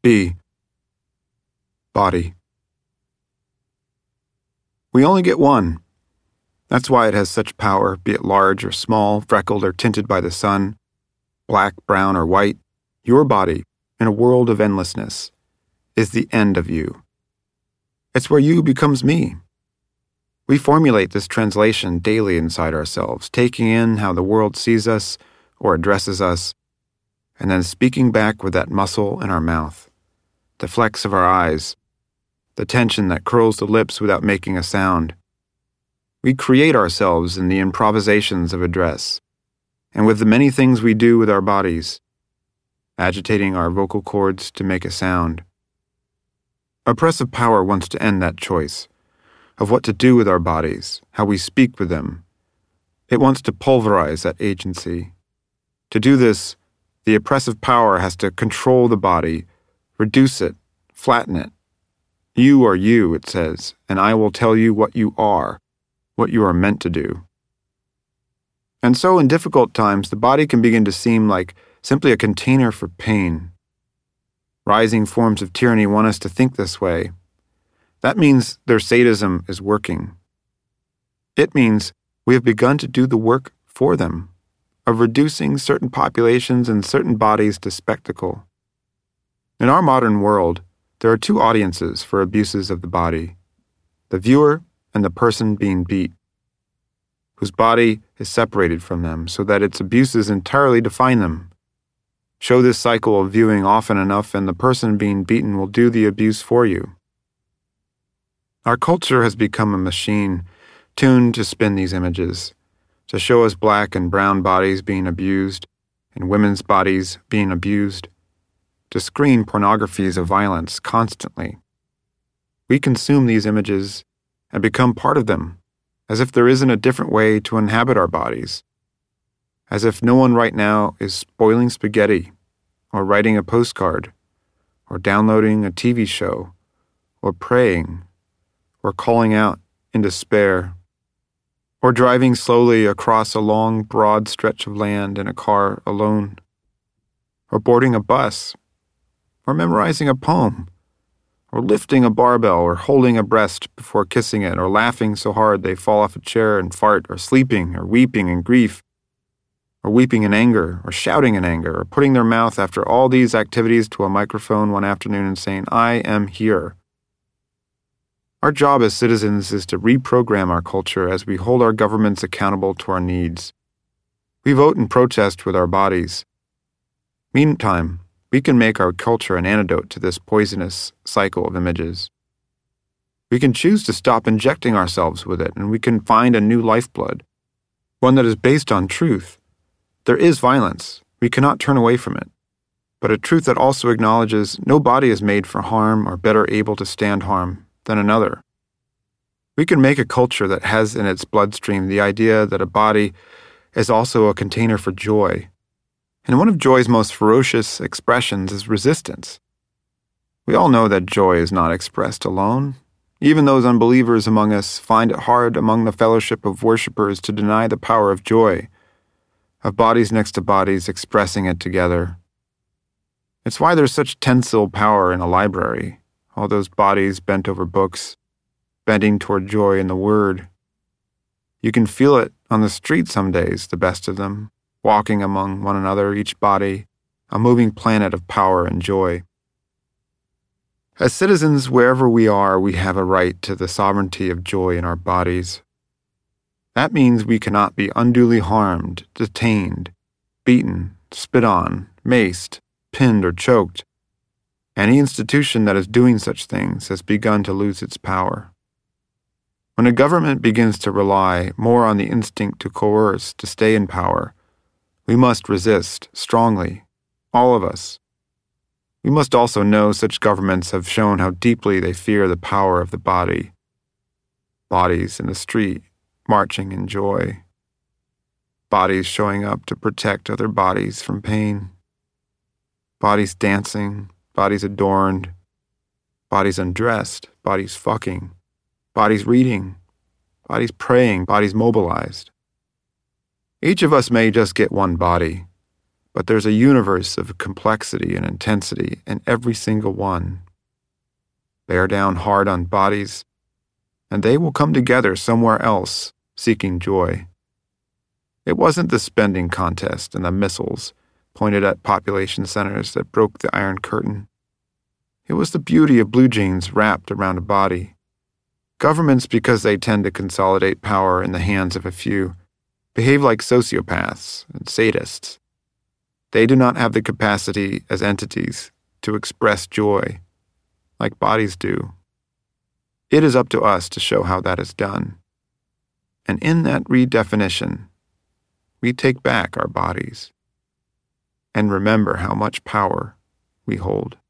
B. Body. We only get one. That's why it has such power, be it large or small, freckled or tinted by the sun, black, brown, or white. Your body, in a world of endlessness, is the end of you. It's where you becomes me. We formulate this translation daily inside ourselves, taking in how the world sees us or addresses us, and then speaking back with that muscle in our mouth, the flex of our eyes, the tension that curls the lips without making a sound. We create ourselves in the improvisations of address, and with the many things we do with our bodies, agitating our vocal cords to make a sound. Oppressive power wants to end that choice of what to do with our bodies, how we speak with them. It wants to pulverize that agency. To do this, the oppressive power has to control the body, reduce it, flatten it. You are you, it says, and I will tell you what you are meant to do. And so in difficult times, the body can begin to seem like simply a container for pain. Rising forms of tyranny want us to think this way. That means their sadism is working. It means we have begun to do the work for them, of reducing certain populations and certain bodies to spectacle. In our modern world, there are two audiences for abuses of the body: the viewer and the person being beat, whose body is separated from them so that its abuses entirely define them. Show this cycle of viewing often enough and the person being beaten will do the abuse for you. Our culture has become a machine tuned to spin these images, to show us black and brown bodies being abused and women's bodies being abused, to screen pornographies of violence constantly. We consume these images and become part of them, as if there isn't a different way to inhabit our bodies, as if no one right now is boiling spaghetti, or writing a postcard, or downloading a TV show, or praying, or calling out in despair, or driving slowly across a long, broad stretch of land in a car alone, or boarding a bus, or memorizing a poem, or lifting a barbell, or holding a breast before kissing it, or laughing so hard they fall off a chair and fart, or sleeping, or weeping in grief, or weeping in anger, or shouting in anger, or putting their mouth after all these activities to a microphone one afternoon and saying, "I am here." Our job as citizens is to reprogram our culture as we hold our governments accountable to our needs. We vote and protest with our bodies. Meantime, we can make our culture an antidote to this poisonous cycle of images. We can choose to stop injecting ourselves with it, and we can find a new lifeblood, one that is based on truth. There is violence. We cannot turn away from it, but a truth that also acknowledges no body is made for harm or better able to stand harm than another. We can make a culture that has in its bloodstream the idea that a body is also a container for joy. And one of joy's most ferocious expressions is resistance. We all know that joy is not expressed alone. Even those unbelievers among us find it hard among the fellowship of worshipers to deny the power of joy, of bodies next to bodies expressing it together. It's why there's such tensile power in a library, all those bodies bent over books, bending toward joy in the Word. You can feel it on the street some days, the best of them, walking among one another, each body, a moving planet of power and joy. As citizens, wherever we are, we have a right to the sovereignty of joy in our bodies. That means we cannot be unduly harmed, detained, beaten, spit on, maced, pinned, or choked. Any institution that is doing such things has begun to lose its power. When a government begins to rely more on the instinct to coerce to stay in power, we must resist strongly, all of us. We must also know such governments have shown how deeply they fear the power of the body. Bodies in the street, marching in joy. Bodies showing up to protect other bodies from pain. Bodies dancing, bodies adorned, bodies undressed, bodies fucking, bodies reading, bodies praying, bodies mobilized. Each of us may just get one body, But there's a universe of complexity and intensity in every single one. Bear down hard on bodies, and they will come together somewhere else, seeking joy. It wasn't the spending contest and the missiles pointed at population centers that broke the Iron Curtain. It was the beauty of blue jeans wrapped around a body. Governments, because they tend to consolidate power in the hands of a few, behave like sociopaths and sadists. They do not have the capacity as entities to express joy like bodies do. It is up to us to show how that is done. And in that redefinition, we take back our bodies and remember how much power we hold.